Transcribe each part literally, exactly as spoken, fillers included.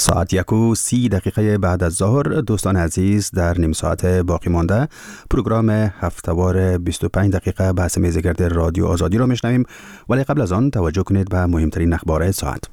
ساعت یک و سی دقیقه بعد از ظهر. دوستان عزیز، در نیم ساعت باقی مانده پروگرام هفته‌وار بیست و پنج دقیقه بحث میزگرد رادیو آزادی را میشنویم، ولی قبل از آن توجه کنید به مهمترین اخبار ساعت.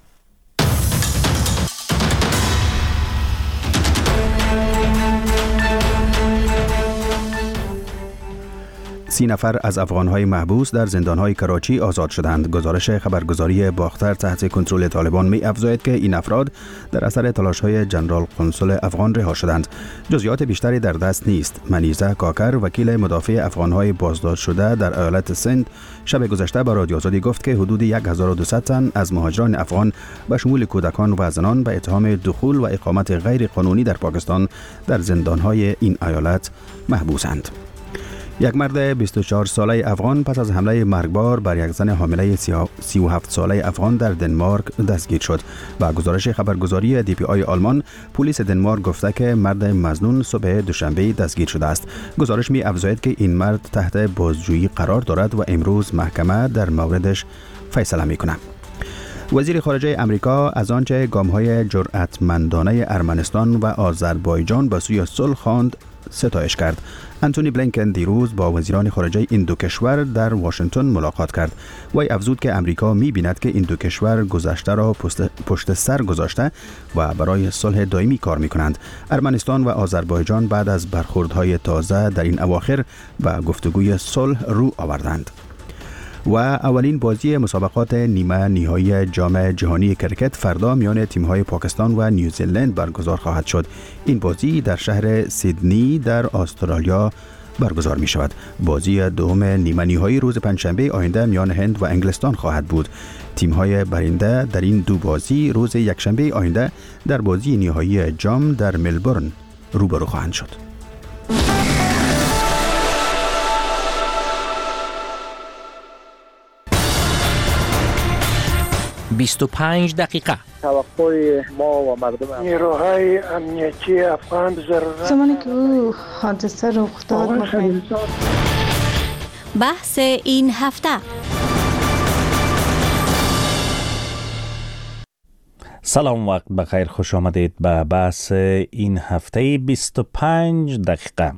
سی نفر از افغان‌های محبوس در زندان‌های کراچی آزاد شدند. گزارش خبرگزاری باختر تحت کنترل طالبان می افزاید که این افراد در اثر تلاش‌های جنرال قنصل افغان رها شدند. جزئیات بیشتری در دست نیست. منیزه کاکر، وکیل مدافع افغان‌های بازداشت شده در ایالت سند، شب گذشته به رادیو آزادی گفت که حدود هزار و دویست تن از مهاجران افغان به شمول کودکان و زنان به اتهام دخول و اقامت غیر قانونی در پاکستان در زندان‌های این ایالت محبوسند. یک مرد بیست و چهار ساله افغان پس از حمله مرگبار بر یک زن حامله سی و هفت ساله افغان در دنمارک دستگیر شد. با گزارش خبرگزاری دی پی آی آلمان، پلیس دنمارک گفته که مرد مظنون صبح دوشنبه دستگیر شده است. گزارش می افزاید که این مرد تحت بازجویی قرار دارد و امروز محکمه در موردش فیصله می کند. وزیر خارجه امریکا از آنچه گام‌های جرأتمندانه ارمنستان و آذربایجان به سوی صلح خواند ستایش کرد. انتونی بلینکن دیروز با وزیران خارجه این دو کشور در واشنگتن ملاقات کرد. وی افزود که امریکا می‌بیند که این دو کشور گذشته را پشت سر گذاشته و برای صلح دائمی کار می‌کنند. ارمنستان و آذربایجان بعد از برخوردهای تازه در این اواخر به گفتگوی صلح رو آوردند. و اولین بازی مسابقات نیمه نهایی جام جهانی کرکت فردا میان تیم‌های پاکستان و نیوزیلند برگزار خواهد شد. این بازی در شهر سیدنی در استرالیا برگزار می شود. بازی دوم نیمه نهایی روز پنجشنبه آینده میان هند و انگلستان خواهد بود. تیم‌های برنده در این دو بازی روز یکشنبه آینده در بازی نهایی جام در ملبورن روبرو خواهند شد. بیست و پنج دقیقه. توقع ما و مردم نیروهای امنیتی افغان ضرورت زمانی که او حادثه رخ داد بحث این هفته. سلام، وقت بخیر، خوش آمدید به بحث این هفته بیست و پنج دقیقه.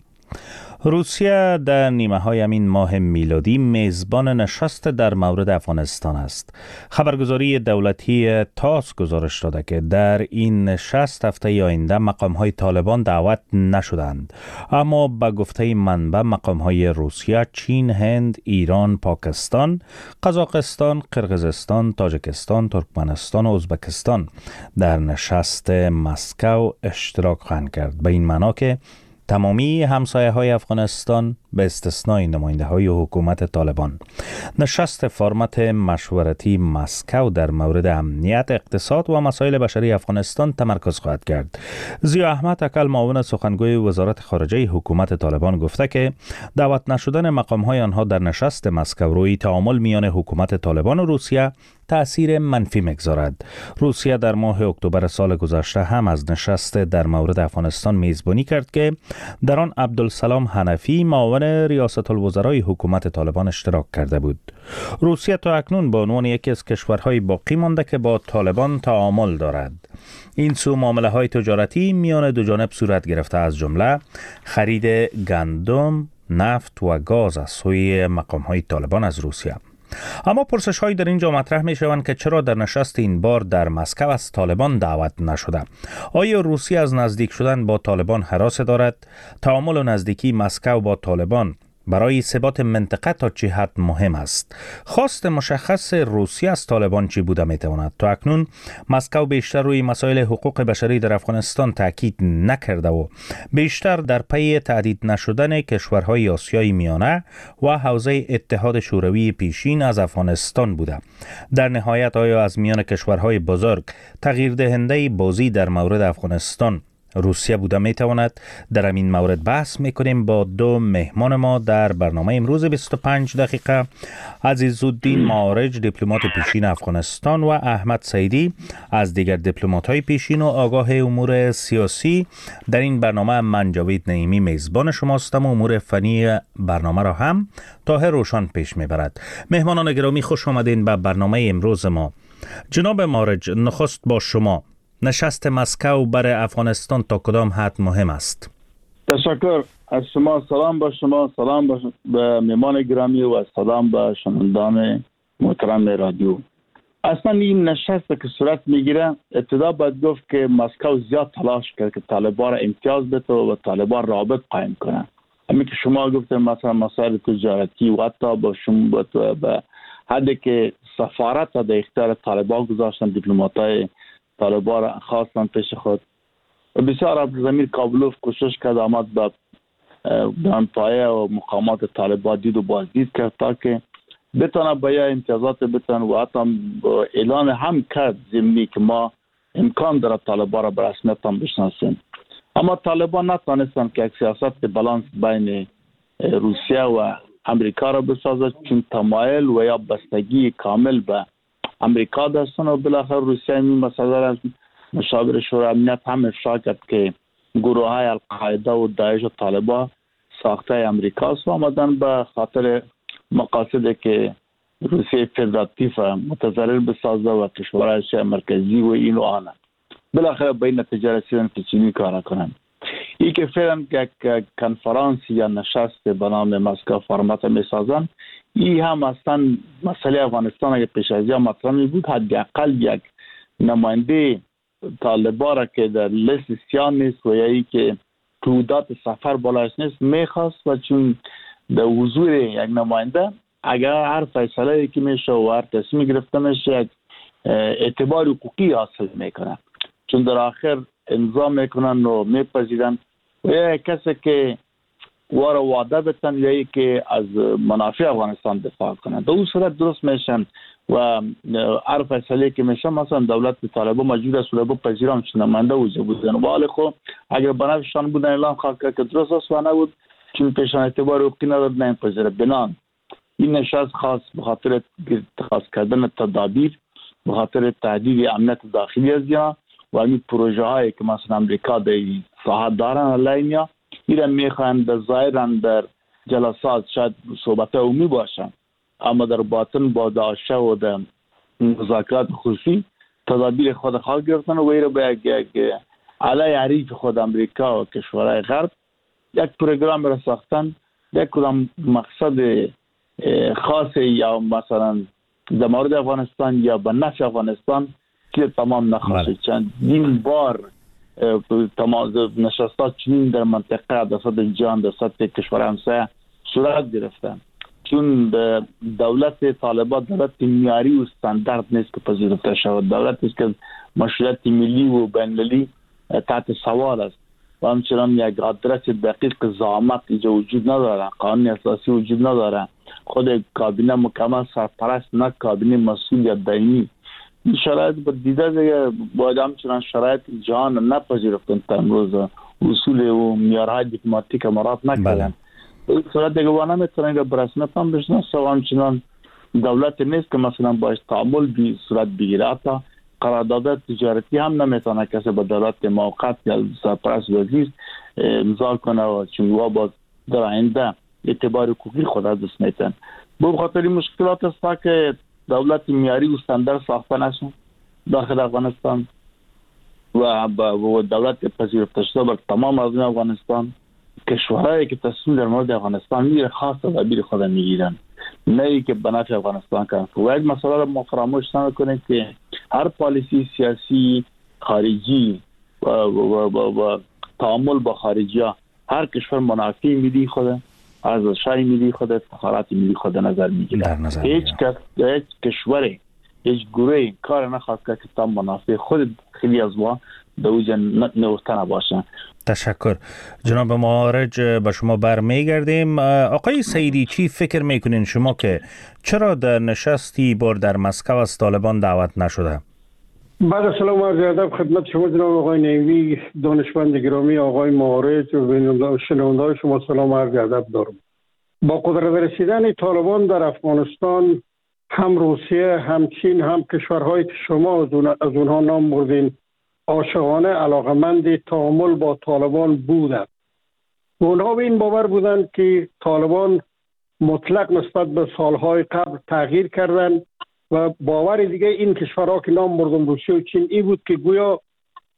روسیه در نیمه های امین ماه میلادی میزبان نشست در مورد افغانستان است. خبرگزاری دولتی تاس گزارش داده که در این نشست هفته آینده مقام های طالبان دعوت نشدند، اما به گفته منبع مقام های روسیه، چین، هند، ایران، پاکستان، قزاقستان، قرقیزستان، تاجیکستان، ترکمنستان و ازبکستان در نشست مسکو اشتراک خواهند کرد. به این معنا که تمامی همسایه های افغانستان به استثنای نماینده های حکومت طالبان. نشست فرمت مشورتی مسکو در مورد امنیت، اقتصاد و مسائل بشری افغانستان تمرکز خواهد کرد. ضیا احمد اکل، معاون سخنگوی وزارت خارجه حکومت طالبان، گفته که دعوت نشدن مقام های آنها در نشست مسکو روی تعامل میان حکومت طالبان و روسیه تأثیر منفی میگذارد. روسیه در ماه اکتبر سال گذشته هم از نشست در مورد افغانستان میزبانی کرد که در آن عبدالسلام حنفی، معاون ریاست الوزرای حکومت طالبان، اشتراک کرده بود. روسیه تا اکنون به عنوان یکی از کشورهای باقی مانده که با طالبان تعامل دارد. این سو معامله های تجارتی میان دو جانب صورت گرفته، از جمله خرید گندم، نفت و گاز از سوی مقام های طالبان از روسیه. اما پرسش هایی در اینجا مطرح می شوند که چرا در نشست این بار در مسکو از طالبان دعوت نشده؟ آیا روسیه از نزدیک شدن با طالبان هراس دارد؟ تعامل و نزدیکی مسکو با طالبان برای ثبات منطقه تا چه حد مهم است؟ خواست مشخص روسیه از طالبان چی بوده می تواند؟ تا اکنون مسکو بیشتر روی مسائل حقوق بشری در افغانستان تاکید نکرده و بیشتر در پی تهدید نشدن کشورهای آسیای میانه و حوزه اتحاد شوروی پیشین از افغانستان بوده. در نهایت آیا از میان کشورهای بزرگ تغییر دهنده بازی در مورد افغانستان روسیه بوده می تواند؟ در این مورد بحث می کنیم با دو مهمان ما در برنامه امروز بیست و پنج دقیقه. عزیزالدین معارج، دیپلمات پیشین افغانستان، و احمد سیدی از دیگر دیپلمات‌های پیشین و آگاه امور سیاسی. در این برنامه من جاوید نعیمی میزبان شما هستم و امور فنی برنامه را هم طاهر روشن پیش میبرد. مهمانان گرامی، خوش آمدین به برنامه امروز ما. جناب معارج، نخست با شما. نشست مسکو برای افغانستان تا کدام حد مهم است؟ تشکر از شما. سلام به شما، سلام به مهمان گرامی و سلام به شنوندگان محترم رادیو. اصلا این نشست که صورت میگیره، ابتدا باید گفت که مسکو زیاد تلاش کرد که طالبان را امتیاز بده و طالبان رابط قائم کنه. همین که شما گفتن مثلا مسائل تجارتی و حتی با شما به حدی که سفارت در اختیار طالبان گذاشتن، دیپلماتای طالبان را خواستن پیش خود. و بسیار عبدالضمیر کابلوف کوشش کرد آمد به دانپایه و مقامات طالبان دید و بازدید کرد تا که بتونه با یا امتیازات بتونه و حتی اعلان هم کرد ضمنی که ما امکان داره طالبان را به رسمیت هم بشناسیم. اما طالبان نتونستن که یک سیاست بالانس بین روسیه و امریکا را بسازد، چون تمایل و یا بستگی کامل به امریکا داشتن و بالاخره روسیه این مسئله را مشاور شورای امنیت هم افشا کرد که گروه های القاعده و داعش و طالبان ساخته امریکا است و آمدن به خاطر مقاصدی که روسیه فدراتیو متضرر بسازه و کشورهای مرکزی و این و آنه. بالاخره به این نتیجه رسیدن که چینی کار کنند. این که فعلا یک کنفرانس یا نشست به نام مسکو فرمت می سازن، این هم اصلا مسئله افغانستان اگه پیش از یا مطرح می بود، حداقل یک نماینده طالبان را که در لیست سیاه نیست و یا ای که تعداد سفر بالاش نیست میخواست و چون در حضور یک نماینده اگر هر فیصله که میشه و هر تصمیم گرفته میشه یک اعتبار حقوقی حاصل میکنه، چون در آخر امضا میکنن و میپذیرن و یا کسی که وارا وعده بتن یا ای که از منافع افغانستان دفاع کنن در اون صورت درست میشن و هر فیصله که میشه مثلا دولت طالبان مجبور است رو بپذیرن چون نماینده وجود بودن و حال خو اگر بنفشان بودن اعلان خواهد کرد که درست است و نبود چون پیشان اعتبار حقوقی نداد نمیپذیره. بنان این نشست خاص به خاطر اتخاذ کردن تدابیر به خاطر تهدید امنیت داخلی از یا و این پروژه هایی که مثلا امریکا در ساحت دارن علیه ایران میخوان در ظاهرا در جلسات شاید صحبت عمومی باشن اما در باطن با داعش و در مذاکرات خصوصی تدابیر خود خواهد گرفتن و ایره به یک علیه حریف خود امریکا و کشورهای غرب یک پروگرام را ساختن، یک کدام مقصد خاص یا مثلا در مورد افغانستان یا به نفع افغانستان که تمام نخواهد. چند این بار تمام نشستات چنین در منطقه در سطح جهان در سطح کشور همسایه صورت گرفتن، چون دولت طالبان دولت معیاری و استاندارد نیست که پذیرفته شود، دولتی است که مشروعیت ملی و بین‌المللی تحت سوال است و همچنان یک آدرس دقیق زعامت اینجا وجود نداره، قانون اساسی وجود نداره، خود کابینه مکمل سرپرست نه کابینه مسئول یا دائمی. این شرایط با دیده دیگه باید همچنان شرایط جهان نپذیرفتن تا امروز اصول و معیارهای دیپلماتیک مراعات نکردن. این صورت دیگه وانه میتونن که برسمت هم بشناسه و همچنان دولت نیست که مثلا باید تعامل بی صورت بگیره، حتی قرارداد تجارتی هم نمیتونه کسی با دولت موقت یا سرپرست وزیر امضا کنه و چون وا با در آینده اعتبار حقوقی خود از دست میتن. به خاطر مشکلات است که دولت معیاری و استاندارد ساخته نشد داخل افغانستان و با دولت پذیرفته شده بر تمام مردم افغانستان. کشورهایی که تصمیم در مورد افغانستان میگیره خاص تدابیر خود میگیرن، نه ای که به نفع افغانستان کنن. و یک مسئله را ما فراموش نکنید که هر پالیسی سیاسی خارجی و, و, و, و تعامل با خارجی ها هر کشور منافع ملی خود از شای ملی خود افتخارات ملی خود نظر میگیره. هیچ کس هیچ کشوری هیچ گروهی کار نخواهد کرد که تا منافع خود خیلی از ما به اوج نورتن باشه. تشکر جناب معارج، به شما برمیگردیم. آقای سعیدی چی فکر میکنین شما که چرا در نشستی بار در مسکو از طالبان دعوت نشده؟ بعد سلام عرض ادب خدمت شما جناب آقای نعیمی، دانشمند گرامی آقای معارج و شنونده‌های شما سلام عرض ادب دارم. با قدرت رسیدن طالبان در افغانستان هم روسیه هم چین هم کشورهایی که شما از اونها نام بردین عاشقانه علاقمند تعامل با طالبان بودند. اونها به این باور بودند که طالبان مطلق نسبت به سالهای قبل تغییر کردند و باور دیگه این کشورها که نام بردم روسیه و چین ای بود که گویا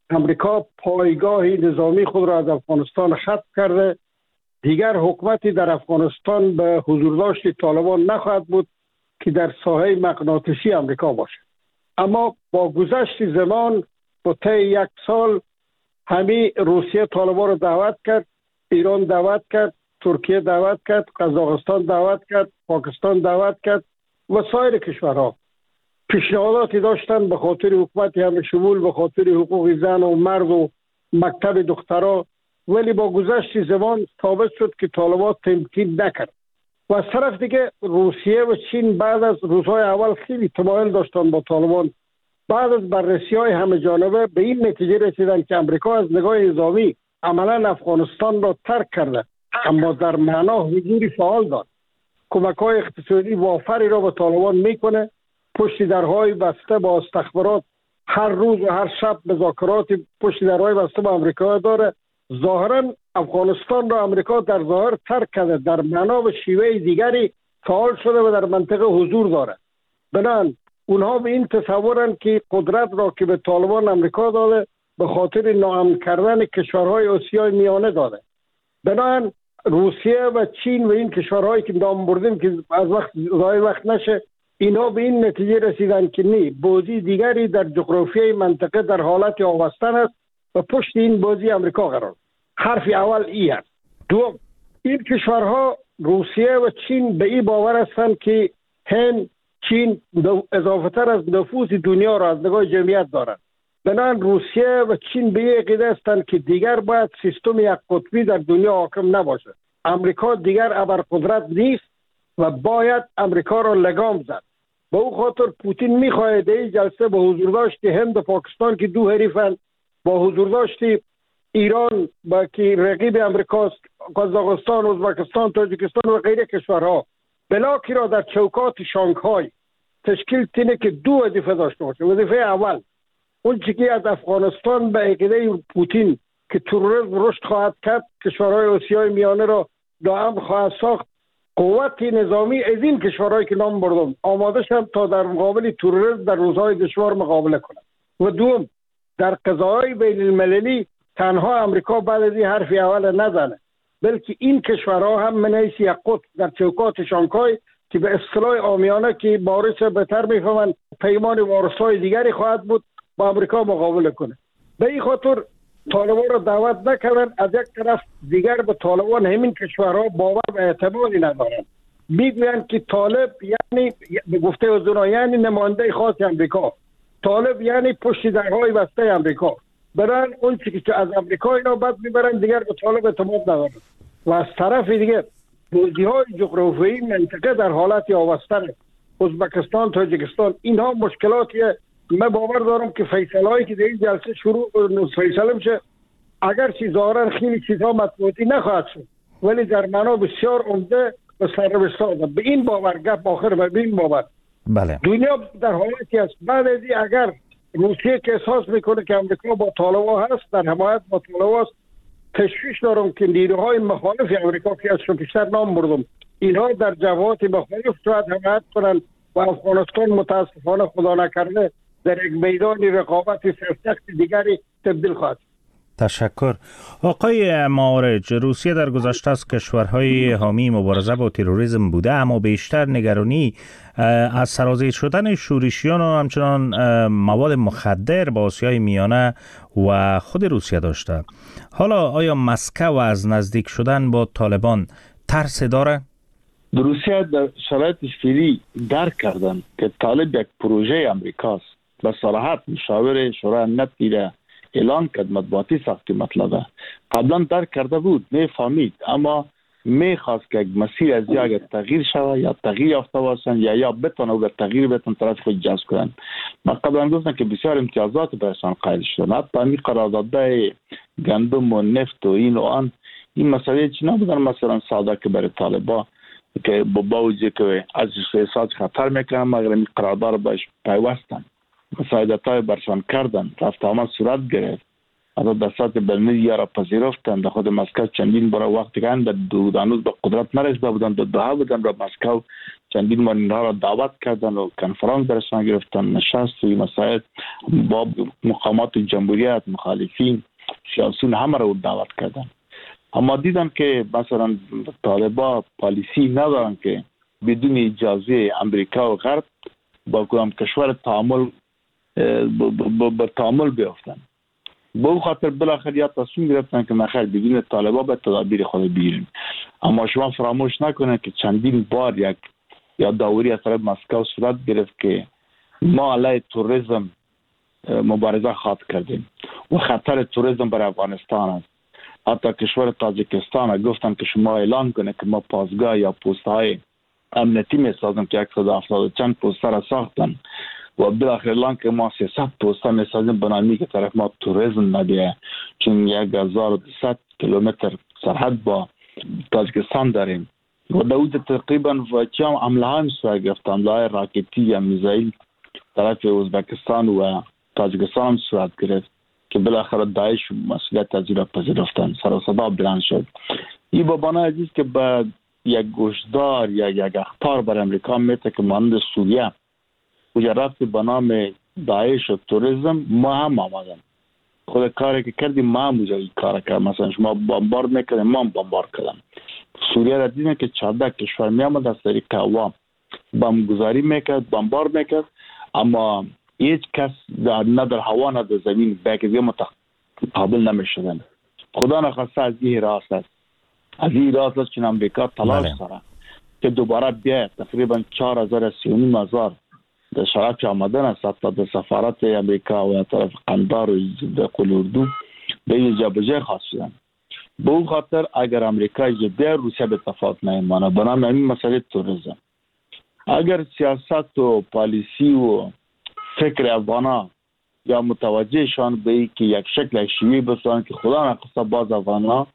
امریکا پایگاه نظامی خود را از افغانستان ختم کرده، دیگر حکومتی در افغانستان به حضور داشت طالبان نخواهد بود که در ساحه مغناطیسی امریکا باشد. اما با گذشت زمان با طی یک سال همین روسیه طالبان را دعوت کرد، ایران دعوت کرد، ترکیه دعوت کرد، قزاقستان دعوت کرد، پاکستان دعوت کرد و سایر کشورها پیشنهاداتی داشتند به خاطر حکومت همه شمول، به خاطر حقوق زن و مرد و مکتب دخترها، ولی با گذشت زمان ثابت شد که طالبان تمکین نکرد. و از طرف دیگه روسیه و چین بعد از روزهای اول خیلی تمایل داشتن با طالبان، بعد از بررسی های همه جانبه به این نتیجه رسیدن که امریکا از نگاه نظامی عملا افغانستان را ترک کرده، اما در معنا حضوری فعال دارد. کمک های اقتصادی وافری را به طالبان میکنه، پشت درهای بسته با استخبارات هر روز و هر شب مذاکرات پشت درهای بسته با امریکا داره. ظاهرا افغانستان را امریکا در ظاهر ترک کرده، در معنا و شیوه دیگری فعال شده و در منطقه حضور داره. بنابراین اونها به این تصورن که قدرت را که به طالبان امریکا داده به خاطر ناامن کردن کشورهای آسیای میانه داده. بنابراین روسیه و چین و این کشورهایی که نام بردیم که از وقت ضایع وقت نشه، اینا به این نتیجه رسیدن که نه، بازی دیگری در جغرافیای منطقه در حالت آوستن است و پشت این بازی امریکا قرار. حرف اول ای است. دوم، این کشورها روسیه و چین به این باور هستند که هند، چین اضافه تر از نفوذ دنیا را از نگاه جمعیت دارند. بنابراین روسیه و چین به این عقیده هستند که دیگر باید سیستم یک قطبی در دنیا حاکم نباشد. امریکا دیگر ابرقدرت نیست و باید امریکا را لگام زد. به او خاطر پوتین میخواهد این جلسه با حضور داشت هند و پاکستان که دو حریفند، با حضور داشت ایران با که رقیب امریکاست، قزاقستان، ازبکستان، تاجیکستان و غیره کشورها، بلاکی را در چوکات شانگهای تشکیل تینه که دو وظیفه داشته باشه. وظیفه اول اون چیزی که از افغانستان به عقیده پوتین که تروریسم رشد خواهد کرد، کشورهای آسیای میانه را دائم خواهد ساخت، قوت نظامی از این کشورهایی که نام بردم آماده شد تا در مقابل تروریسم در روزهای دشوار مقابله کنند. و دوم، در قضاهای بین المللی تنها امریکا بعد از این حرف اول نزنه، بلکه این کشورها هم من حیث یک قطب در چوکات شانگهای که به اصطلاح عامیانه که بارش بهتر میفهمند پیمان وارسای دیگری خواهد بود با امریکا مقابله کنه. به این خاطر طالبان را دعوت نکردن. از یک طرف دیگر به طالبان همین کشورها باور و اعتمادی ندارند. میگویند که طالب یعنی به گفته حضورا یعنی نماینده خاص امریکا، طالب یعنی پشت درهای بسته امریکا. برن اون چیزی که از امریکا اینا بعد میبرن دیگر به طالب اعتماد ندارن. و از طرف دیگه بازی‌های جغرافیایی منطقه در حالت آوستن ازبکستان، تاجیکستان، اینها مشکلاتیه. من باور دارم که فیصله‌ای که در این جلسه شروع فیصله میشه، اگر چی ظاهرا خیلی چیزها مطبوعاتی نخواهد شد، ولی در معنا بسیار عمده و سربسته. به این باور گپ آخر به این باور بله دنیا در حالتی است. بعد از این اگر روسیه که احساس میکنه که امریکا با طالبان هست، در حمایت با طالبان است، تشویش دارم که نیروهای مخالف امریکا که از پیشتر نام بردم اینها در جبهات مخالف شاید حمایت کنند و افغانستان متاسفانه خدا نکرده در یک میدان رقابت سرسخت دیگری تبدیل خواهد. تشکر. آقای معارج، روسیه در گذشته از کشورهای حامی مبارزه با تروریسم بوده، اما بیشتر نگرانی از سرازیر شدن شورشیان و همچنان مواد مخدر با آسیای میانه و خود روسیه داشته. حالا آیا مسکو از نزدیک شدن با طالبان ترس داره؟ روسیه در شرایط فعلی درک کردن که طالب یک پروژه امریکاست و صراحت مشاور شورای امنیت دیده اعلان کرد مطبوعاتی سخت مطلبه. قبلا درک کرده بود، میفهمید، اما میخواست که مسیر از یا تغییر شود یا تغییر یافته باشند یا یا بتونه و تغییر بتونه طرف خود جذب کنند. من قبلا گفتم که بسیار امتیازات برشان قائل شدن، حتی همین قراردادهای گندم و نفت و این و آن، این مسئله چی نبودن مثلا ساده که برای طالبا که با باوجه که از احساس خطر میکنن مگر این قرارداد باش پیوستن مساعدتای برشان کردن، رفت آمد صورت گرفت، از دستات بلمیدیا را پذیرفتن. در خود مسکو چندین برای وقتی که در دو دانوز به قدرت نرسیده بودن، در دوها بودن را مسکو چندین بار اینها را دعوت کردن و کنفرانس درشان گرفتن، نشست و این مسائل با مقامات جمهوریت، مخالفین، سیاسیون همه را دعوت کردن. اما دیدن که مثلا طالبان پالیسی ندارن که بدون اجازه امریکا و غرب با کدام کشور تعامل به تعامل بیفتن. به اون خاطر بالاخره یا تصمیم گرفتن که نخیر بدون طالبان به تدابیر خود بگیریم. اما شما فراموش نکنید که چندین بار یک یا داوری از طرف مسکو صورت گرفت که ما علیه توریسم مبارزه خواهد کردیم و خطر توریسم برای افغانستان است. حتی کشور تاجیکستان گفتن که شما اعلان کنه که ما پاسگاه یا پست های امنیتی می سازم که صد و هفتاد چند پست را ساختن و بالاخره اعلان که ما سیصد پست می سازیم بنامی که طرف ما توریسم نبیه، چون یک هزار و دویست کیلومتر سرحد با تاجیکستان داریم و داود تقریبا و چام عمله های صورت گرفت، عمله های راکتی یا میزایل طرف ازبکستان و تاجیکستان هم صورت گرفت که بالاخره داعش مسئولیت از این را پذیرفتن، سر و صدا بلند شد. این با بنا عزیز که به یک گوشدار یا یک اخطار بر امریکا میته که مانند سوریه کجا رفت به نام داعش و توریسم ما هم آمدن خود کاری که کردیم ما هم اونجا کار کرد. مثلا شما بمبارد میکردیم ما هم بمبارد کردم. سوریه را دیدیم که چهارده کشور میامد از طریق هوا بمبگذاری میکرد، بمبارد میکرد، اما هیچ کس نه در هوا نه در زمین بکردی متقابل نمیشدن. خدا نخواسته از این راست است از این راست است چون امریکا تلاش داره که دوباره بیاید. تقریبا چهار هزار سی و نیم هزار در شرایط آمدن است حتی در سفارت امریکا و طرف قندار و در قل اردو به این جا بجای خواست شدن. به اون خاطر اگر امریکا بیا روسیه به تفاوت نیمانه بنام این مسئله توریسم. اگر سیاست و پالیسی و فکر افغانا یا متوجهشان به این که یک شکل شیوه بسازن که خدا نخواسته باز افغانا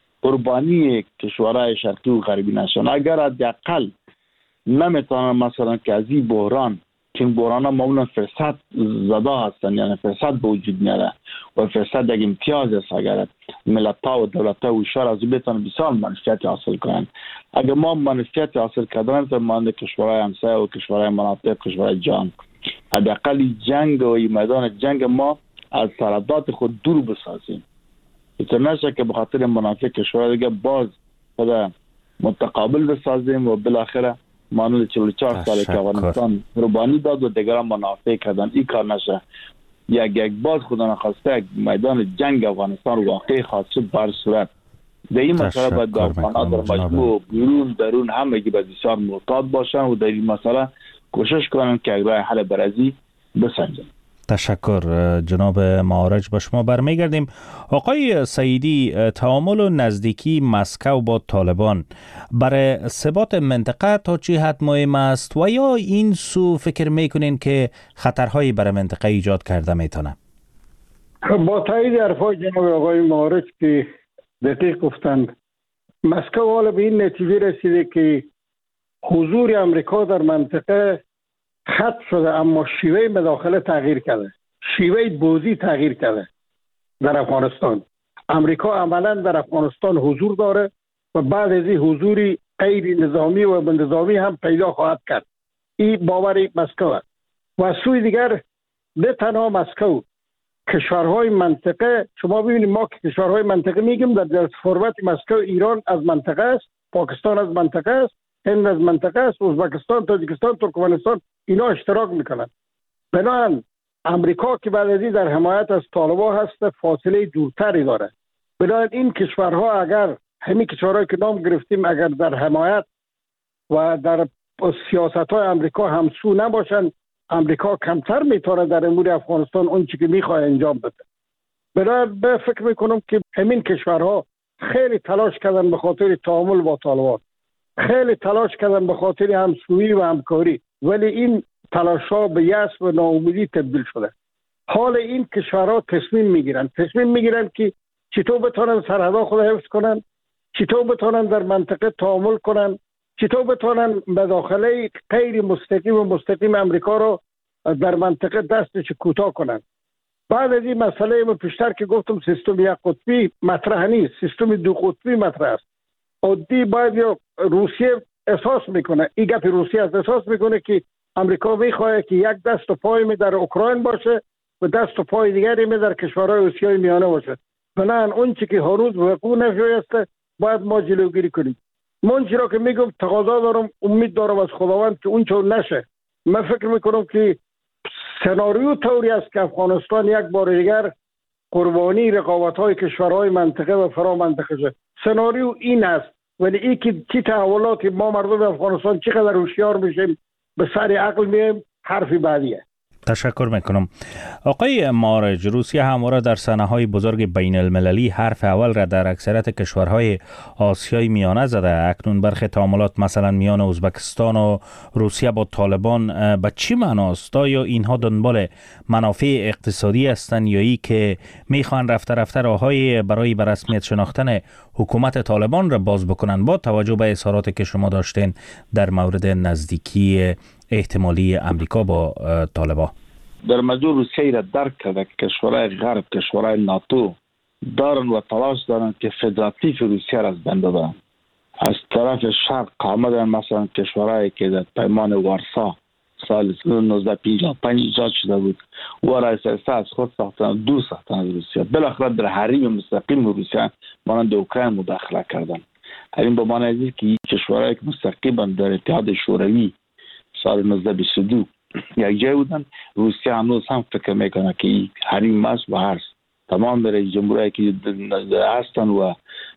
قربانی کشورهای شرقی و غربی نشن، اگر حداقل نمیتونن مثلا که از این بحران که این بحران ها معمولا فرصت زده هستن، یعنی فرصت به وجود میاره و فرصت یک امتیاز است اگر ملت ها و دولت ها و اشار از بتونن بسیار منفعت حاصل کنن. اگر ما منفعت حاصل کردن تا مانند کشورهای همسایه و کشورهای مناطق کشورهای جان حداقل جنگ و میدان جنگ ما از سرحدات خود دور بسازیم اینطور نشه که به خاطر منافع کشورهای دیگه باز خود متقابل بسازیم و بالاخره مانند چهل و چهار سال که افغانستان قربانی داد و دیگران منافع کردن. این کار نشه. یک یک باز خدا نخواسته میدان جنگ افغانستان واقعی خواهد شد بر صورت در این مسئله باید در افغانات در مجموع بیرون درون همگی باید بسیار محتاط باشن و در این مسئله کوشش کنن که راه حل برازی بسنجن. تشکر جناب معارج. با شما برمیگردیم. آقای سعیدی، تعامل و نزدیکی مسکو با طالبان برای ثبات منطقه تا چه حد مهم است و یا این سو فکر میکنین که خطرهایی برای منطقه ایجاد کرده میتونه؟ با تایید حرفای جناب آقای معارج که دقیق گفتند، مسکو حالا به این نتیجه رسیده که حضور امریکا در منطقه ختم شده، اما شیوه مداخله تغییر کرده، شیوه بازی تغییر کرده. در افغانستان امریکا عملا در افغانستان حضور داره و بعد از این حضوری غیر نظامی و نظامی هم پیدا خواهد کرد. این باور مسکو است. و سوی دیگر نه تنها مسکو، کشورهای منطقه، شما ببینید ما که کشورهای منطقه میگیم در در فرمت مسکو ایران از منطقه است، پاکستان از منطقه است، هند از منطقه است، ازبکستان، تاجیکستان، ترکمنستان اینا اشتراک میکنن. بنابراین امریکا که بعد از این در حمایت از طالبان هست فاصله دورتری داره. بنابراین این کشورها اگر همین کشورهایی که نام گرفتیم اگر در حمایت و در سیاست های امریکا همسو نباشن، امریکا کمتر میتونه در امور افغانستان اون چیزی که میخواد انجام بده. بنابراین به فکر میکنم که همین کشورها خیلی تلاش کردن به خاطر تعامل با طالبان، خیلی تلاش کردن به خاطر همسویی و همکاری، ولی این تلاش ها به یأس و ناامیدی تبدیل شده. حال این کشورها تصمیم میگیرن تصمیم میگیرن که چطور بتونن سرحدها خود حفظ کنن، چطور بتونن در منطقه تعامل کنن، چطور بتونن مداخله غیر مستقیم و مستقیم امریکا رو در منطقه دستش کوتاه کنن. بعد از این مسئله ما پیشتر که گفتم سیستم یک قطبی مطرح نیست، سیستم دو قطبی مطرح است. عادی باید یا روسیه احساس میکنه، این گپ روسیه است، احساس میکنه که امریکا میخواد که یک دست و پای می در اوکراین باشه و دست و پای دیگری می در کشورهای آسیای میانه باشه. بنابراین اون چی که هر روز وقوع نشده است باید ما جلوگیری کنیم. من چرا که میگم تقاضا دارم، امید دارم از خداوند که اون چون نشه. من فکر میکنم که سناریو طوری است که افغانستان یک بار دیگر قربانی رقابت‌های کشورهای منطقه و فرا منطقه شد. سناریو این است، ولی این که چی تحولات ما مردم افغانستان چقدر هوشیار میشیم به سر عقل میم حرف بعدیه. تشکر میکنم. آقای مارج، روسیه همواره در صحنه‌های بزرگ بین المللی حرف اول را در اکثریت کشورهای آسیای میانه زده. اکنون برخی تعاملات مثلا میان ازبکستان و روسیه با طالبان به چی معناست؟ آیا اینها دنبال منافع اقتصادی هستند یا ای که میخوان رفته رفته راههای برای به رسمیت شناختن حکومت طالبان را باز بکنن، با توجه به اظهاراتی که شما داشتین در مورد نزدیکی احتمالی امریکا با طالبان؟ در موضوع روسیه را درک کرده که کشورهای غرب، کشورهای ناتو دارن و تلاش دارن که فدراتیو روسیه را از بین ببرن. از طرف شرق آمدن، مثلا کشورهایی که در پیمان وارسا سال نوزده پنجاه و پنج ایجاد شده بود و را اساسا از خود ساختن، دو ساختن از روسیه. بالاخره در حریم مستقیم روسیه مانند اوکراین مداخله کردن. حریم به معنی است که کشورهایی که مستقیما در اتحاد شوروی سال نوزده بیست و دو یک جای بودن، روسیه هنوز هم فکر میکنه که این حریم است و هست. تمام رئیس جمهورایی که هستن و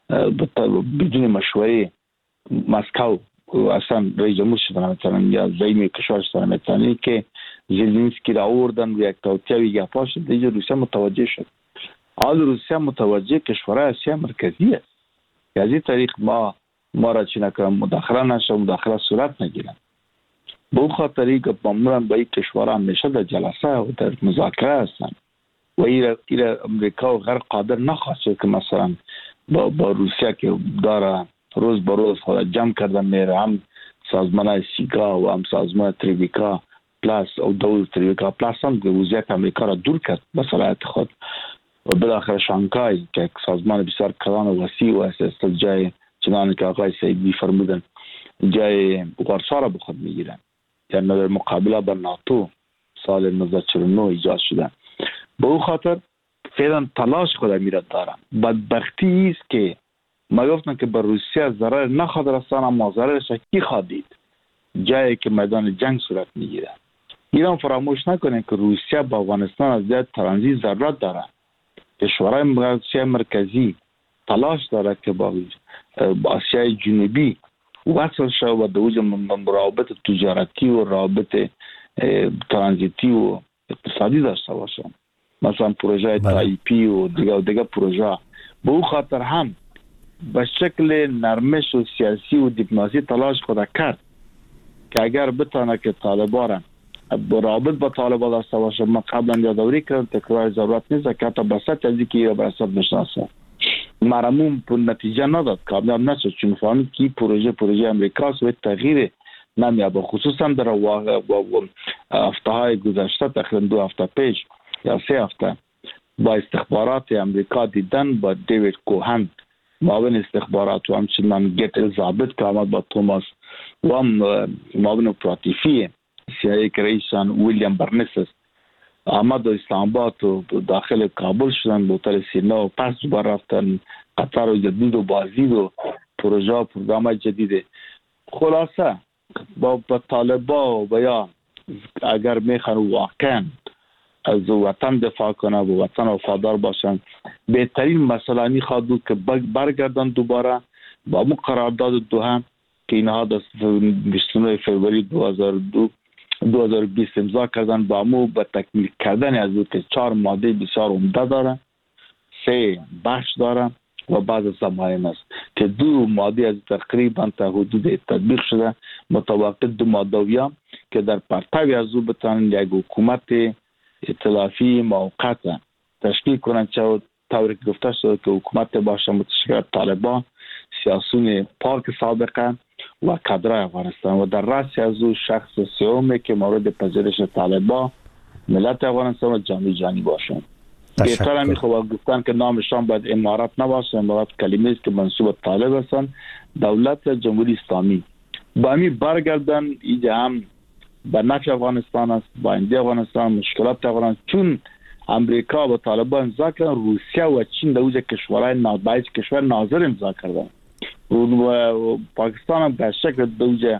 بدون مشورت مسکو اصلا رئیس جمهور شدن مثلا یا زعیم کشور شدن مثلا که زلنسکی را آوردن و یک توطئه گپا شد، دیگه روسیه متوجه شد. حال روسیه متوجه کشورهای آسیا مرکزی است. از این طریق ما ما را چی نکنم مداخله نشه، مداخله صورت نگیرن. به اون خاطر که معمولا با این کشورها همیشه در جلسه و در مذاکره هستن و ایره, ایره امریکا و غرب قادر نخواست که مثلا با, با روسیه که داره روز به روز خود جمع کردن میره، هم سازمان سیگا و هم سازمان تریویکا پلاس و دول تریویکا پلاس هم که وضعیت امریکا را دور کرد به صلاحیت خود و بالاخره شانگهای که سازمان بسیار کلان و وسیع و اساس جای چنانه که آقای سیدی فرمودن جای وارسا را به خود میگیرن، یعنی در مقابله با ناتو سال نوزده و چهل و نه ایجاد شدن. به او خاطر فعلا تلاش خود میرد دارن. بدبختی است که ما گفتن که بر روسیه ضرر نخواد رسان، اما ضررش کی خواهد جایی که میدان جنگ صورت میگیره. ایران فراموش نکنه که روسیه با افغانستان از جهت ترانزیت ضرورت داره. کشورهای آسیای مرکزی تلاش داره که با آسیای جنوبی وصل شد و دوج روابط تجارتی و روابط ترانزیتی و اقتصادی داشته باشه، مثلا پروژه تایپی و دیگه و دیگه پروژه. به او خاطر هم به شکل نرمش و سیاسی و دیپلماسی تلاش خود کرد که اگر بتانه که طالبان رابط با طالبان داشته باشه. ما قبلا یادآوری کردم، تکرار ضرورت نیست که حتی بسط از اینکه ایران برسات بشناسه مرموم پر نتیجه نداد، کامیاب نشد، چون فهمید که پروژه پروژه امریکاست و تغییر نمیابه. خصوصا در هفته های گذشته، تقریبا دو هفته پیش یا سه هفته با استخبارات امریکا دیدن با دیوید کوهن معاون استخبارات و همچنان گت الزابت که آمد با توماس و هم معاون اپراتیفی سیایی که رئیسان ویلیام برنس آمد و اسلام آباد و داخل کابل شدن، به هتل سینا و پس دوباره رفتن قطر و جدید و بازدید و پروژه و پروگرام جدید. خلاصه با, با طالبا و یا اگر میخوان واقعا از وطن دفاع کنه و وطن وفادار باشن، بهترین مسئله می خواهد بود که برگردن دوباره با مو قرارداد دوهم که اینها در بیست و نه فوریه دو هزار و دو دو هزار و بیست امضا کردن، با مو به تکمیل کردن از او که چهار ماده بسیار عمده داره، سه بخش داره و بعض از مهم است که دو ماده از تقریبا تا حدود تطبیق شده، مطابق دو ماده‌ها که در پرتوی از او بتانند یک حکومت ائتلافی موقت تشکیل کنند، چه طوری که گفته شده که حکومت باشه متشکل از طالبان، سیاسون پاک سابقه و کادرای افغانستان و در رأس از او شخص سومی که مورد پذیرش طالبان، ملت افغانستان و جامعه جهانی باشند. بهتر میخواد گفتن که نامشان باید امارات نباشه. امارات کلمه است که منسوب طالب هستند. دولت جمهوری اسلامی با همین برگردن اینجا هم به نفع افغانستان است، با آینده افغانستان، مشکلات افغانستان. چون امریکا با طالبان امضا کردن، روسیه و چین در اوج کشورهای نابایز کشور ناظر امضا کردن و پاکستان هم به شکل در اوج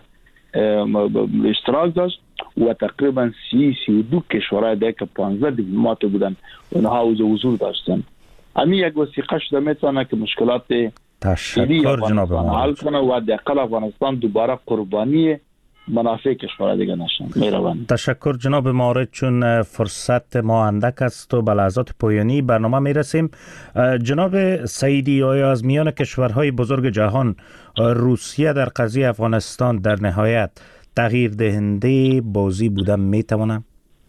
اشتراک داشت و تقریبا سی سی و دو کشورهای دیگه که پانزده دیپلمات بودن اونها اوج حضور داشتن. همین یک وثیقه شده میتونه که مشکلات تشکر جناب حل کنه و داخل افغانستان دوباره قربانی منافع کشورهای دیگه نشن. مهربان. تشکر جناب مارد. چون فرصت ما اندک است و به لحظات پایانی برنامه میرسیم، جناب سعیدی، آیا از میان کشورهای بزرگ جهان روسیه در قضیه افغانستان در نهایت تغییر دهنده بازی بودن میتونه؟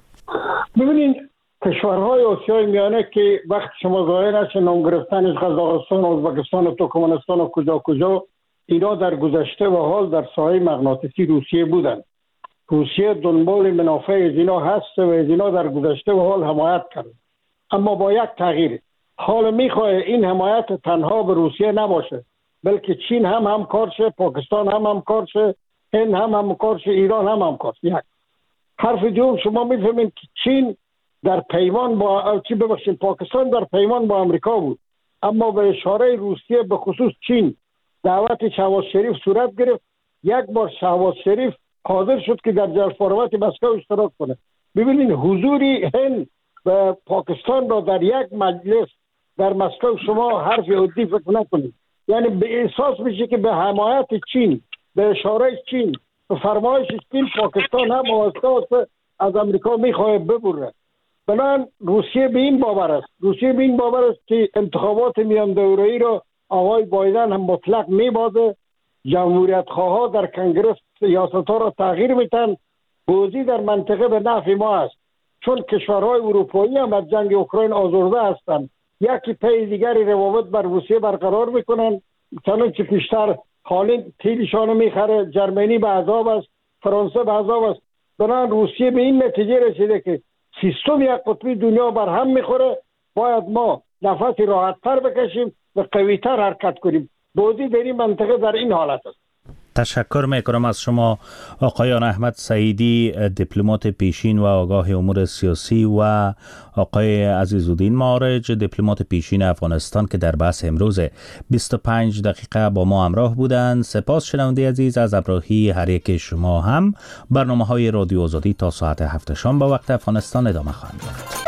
ببینید کشورهای آسیای میانه که وقت شما ظاهر است نام گرفتنش قزاقستان، ازبکستان و ترکمنستان و کجا کجا، اینا در گذشته و حال در ساحه مغناطیسی روسیه بودند. روسیه دنبال منافع از اینا هست و از اینا در گذشته و حال حمایت کرد، اما با یک تغییر. حال میخواه این حمایت تنها به روسیه نباشه، بلکه چین هم همکار شه، پاکستان هم همکار شه، هند هم همکار شه، ایران هم همکار شه. یک حرف دوم، شما میفهمید که چین در پیمان با چی ببخشید پاکستان در پیمان با امریکا بود، اما به اشاره روسیه به خصوص چین دعوت شهباز شریف صورت گرفت. یک بار شهباز شریف حاضر شد که در جلسات مسکو اشتراک کنه. ببینید حضوری هند و پاکستان را در یک مجلس در مسکو شما حرف عادی فکر نکنید، یعنی به احساس میشه که به حمایت چین، به اشاره چین، به فرمایش چین پاکستان هم واسطه از امریکا میخواد ببره. بنابراین روسیه به این باور است روسیه به این باور است که انتخابات میان دوره‌ای را آقای بایدن هم مطلق میبازه. جمهوریت خواها در کنگره سیاست‌ها را تغییر میتن. بازی در منطقه به نفع ما است، چون کشورهای اروپایی هم از جنگ اوکراین آزرده هستند. یکی پی دیگری روابط بر روسیه برقرار میکنن، چنانچه پیشتر هالند تیلشان میخره، جرمنی به عذاب است، فرانسه به عذاب است. بنابراین روسیه به این نتیجه رسیده که سیستم یک قطبی دنیا بر هم میخوره، باید ما نفسی راحت‌تر بکشیم و قوی‌تر حرکت کنیم. بازی در این منطقه در این حالت است. تشکر میکنم از شما آقایان احمد سعیدی، دیپلمات پیشین و آگاه امور سیاسی، و آقای عزیزالدین مارج، دیپلمات پیشین افغانستان، که در بحث امروز بیست و پنج دقیقه با ما همراه بودند. سپاس شنونده عزیز از همراهی هر یک شما. هم برنامه های رادیو آزادی تا ساعت هفت شام با وقت افغانستان ادامه خواهند یافت.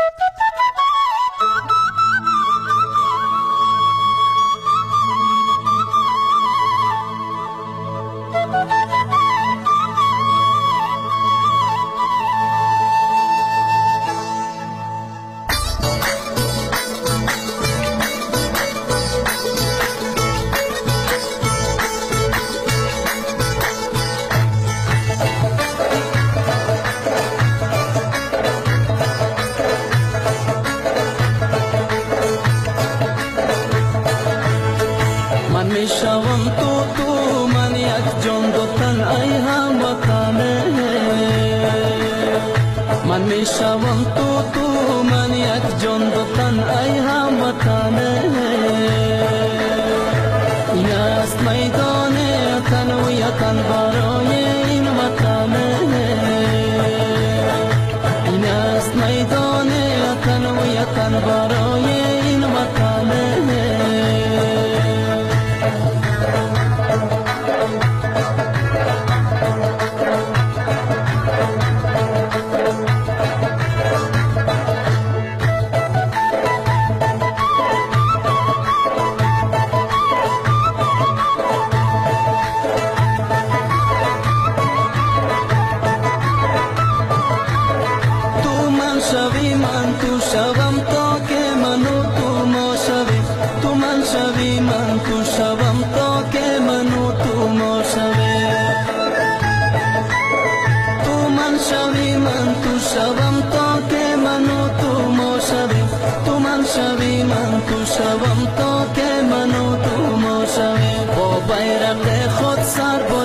شوم تا که منو تو ما شویم با بیرق خود سر